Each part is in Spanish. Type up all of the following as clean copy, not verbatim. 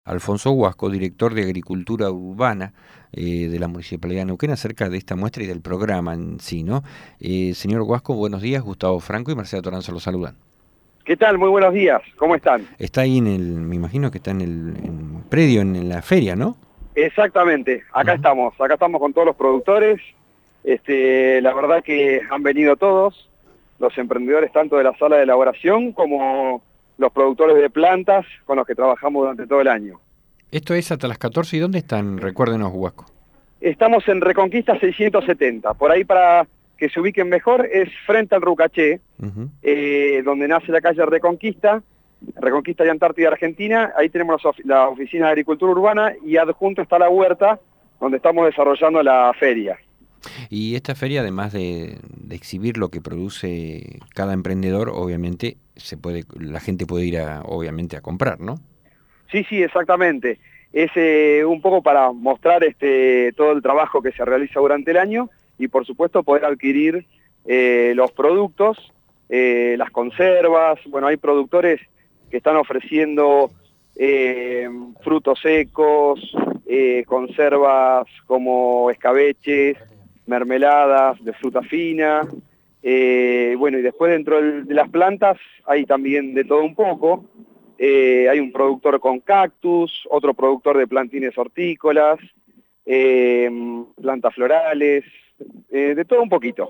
Alfonso Huasco, director de Agricultura Urbana de la Municipalidad de Neuquén, acerca de esta muestra y del programa en sí, ¿no? Señor Huasco, buenos días. Gustavo Franco y Marcela Toranzo lo saludan. ¿Qué tal? Muy buenos días. ¿Cómo están? Está ahí me imagino que está en predio, en la feria, ¿no? Exactamente. Acá Ujú. estamos. Acá estamos con todos los productores. La verdad que han venido todos, los emprendedores tanto de la sala de elaboración como los productores de plantas con los que trabajamos durante todo el año. Esto es hasta las 14. ¿Y dónde están? Recuérdenos, Huasco. Estamos en Reconquista 670. Por ahí, para que se ubiquen mejor, es frente al Rucaché, Ujú. donde nace la calle Reconquista, Reconquista y Antártida Argentina. Ahí tenemos la oficina de agricultura urbana y adjunto está la huerta, donde estamos desarrollando la feria. Y esta feria, además de exhibir lo que produce cada emprendedor, obviamente la gente puede ir obviamente a comprar, ¿no? Sí, sí, exactamente. Es un poco para mostrar todo el trabajo que se realiza durante el año y por supuesto poder adquirir los productos, las conservas. Bueno, hay productores que están ofreciendo frutos secos, conservas como escabeches, mermeladas de fruta fina. Bueno, y después dentro de las plantas hay también de todo un poco. Hay un productor con cactus, otro productor de plantines hortícolas, plantas florales, de todo un poquito.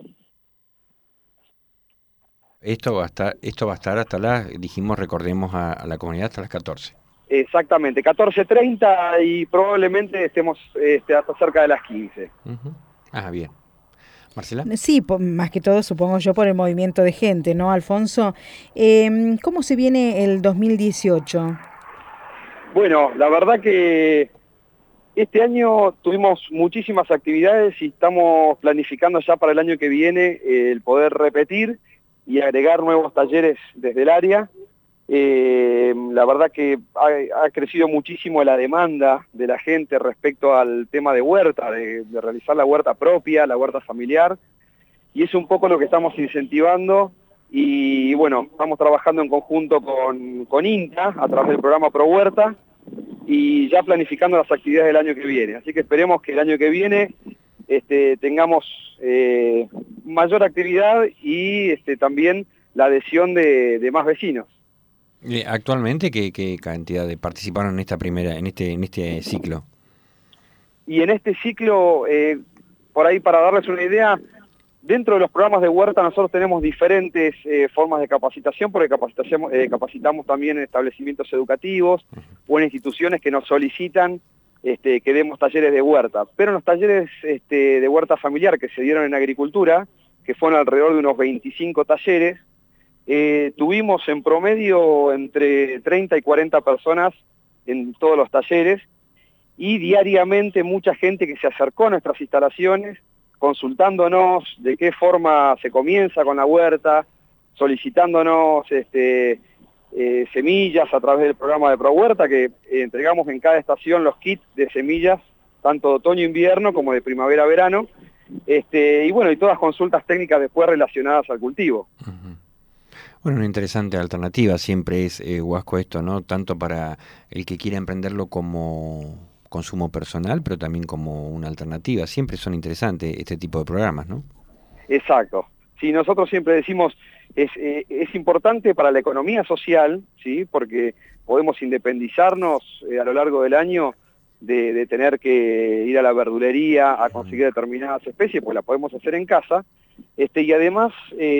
Esto va a estar dijimos, recordemos a la comunidad hasta las 14. Exactamente, 14:30 y probablemente estemos hasta cerca de las 15. Ujú. Ah, bien. Marcela. Sí, más que todo supongo yo por el movimiento de gente, ¿no, Alfonso? ¿Cómo se viene el 2018? Bueno, la verdad que este año tuvimos muchísimas actividades y estamos planificando ya para el año que viene el poder repetir y agregar nuevos talleres desde el área. La verdad que ha crecido muchísimo la demanda de la gente respecto al tema de huerta, de realizar la huerta propia, la huerta familiar, y es un poco lo que estamos incentivando. Y bueno, estamos trabajando en conjunto con INTA a través del programa Pro Huerta y ya planificando las actividades del año que viene. Así que esperemos que el año que viene tengamos mayor actividad y también la adhesión de más vecinos. Actualmente, ¿qué cantidad de participaron en esta en este ciclo? Y en este ciclo, por ahí para darles una idea, dentro de los programas de huerta nosotros tenemos diferentes formas de capacitación, porque capacitamos también en establecimientos educativos o en instituciones que nos solicitan que demos talleres de huerta. Pero en los talleres de huerta familiar que se dieron en agricultura, que fueron alrededor de unos 25 talleres, tuvimos en promedio entre 30 y 40 personas en todos los talleres y diariamente mucha gente que se acercó a nuestras instalaciones consultándonos de qué forma se comienza con la huerta, solicitándonos semillas a través del programa de Pro Huerta, que entregamos en cada estación los kits de semillas, tanto de otoño-invierno como de primavera-verano, y bueno, y todas consultas técnicas después relacionadas al cultivo. Ujú. Bueno, una interesante alternativa siempre es, Huasco, esto, ¿no? Tanto para el que quiera emprenderlo como consumo personal, pero también como una alternativa. Siempre son interesantes este tipo de programas, ¿no? Exacto. Sí, nosotros siempre decimos, es importante para la economía social, ¿sí? Porque podemos independizarnos a lo largo del año de tener que ir a la verdulería a conseguir determinadas especies, pues la podemos hacer en casa. Y además,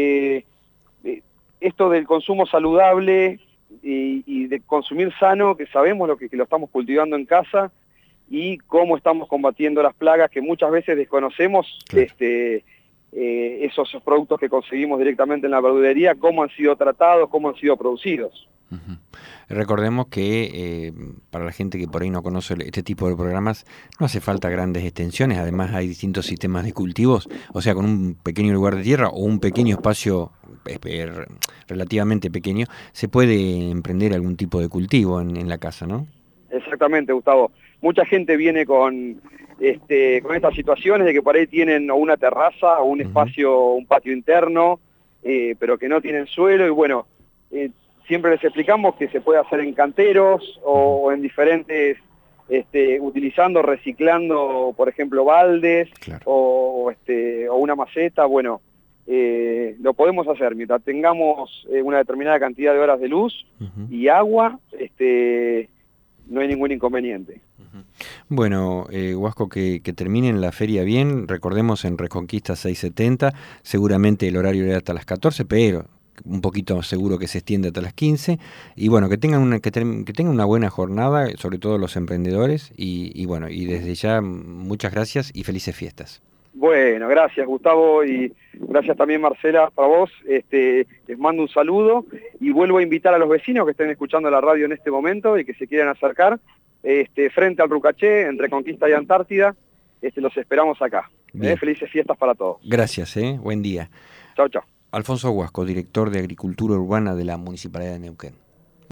esto del consumo saludable y de consumir sano, que sabemos que lo estamos cultivando en casa y cómo estamos combatiendo las plagas que muchas veces desconocemos. Claro. Esos productos que conseguimos directamente en la verdulería, cómo han sido tratados, cómo han sido producidos. Ujú. Recordemos que para la gente que por ahí no conoce este tipo de programas, no hace falta grandes extensiones, además hay distintos sistemas de cultivos, o sea, con un pequeño lugar de tierra o un pequeño espacio relativamente pequeño, se puede emprender algún tipo de cultivo en la casa, ¿no? Exactamente, Gustavo. Mucha gente viene con estas situaciones de que por ahí tienen o una terraza o un Ujú. espacio, un patio interno, pero que no tienen suelo y bueno, siempre les explicamos que se puede hacer en canteros o en diferentes, utilizando, reciclando, por ejemplo, baldes, claro, o una maceta. Bueno, lo podemos hacer mientras tengamos una determinada cantidad de horas de luz y agua, no hay ningún inconveniente. Bueno, Huasco, que terminen la feria bien. Recordemos, en Reconquista 670, seguramente el horario era hasta las 14, pero un poquito seguro que se extiende hasta las 15. Y bueno, que tengan una buena jornada, sobre todo los emprendedores. Y bueno, y desde ya muchas gracias y felices fiestas. Bueno, gracias Gustavo, y gracias también Marcela, para vos. Les mando un saludo y vuelvo a invitar a los vecinos que estén escuchando la radio en este momento y que se quieran acercar frente al Rucaché, entre Conquista y Antártida. Los esperamos acá. Felices fiestas para todos. Gracias, buen día. Chau, chau. Alfonso Huasco, director de Agricultura Urbana de la Municipalidad de Neuquén.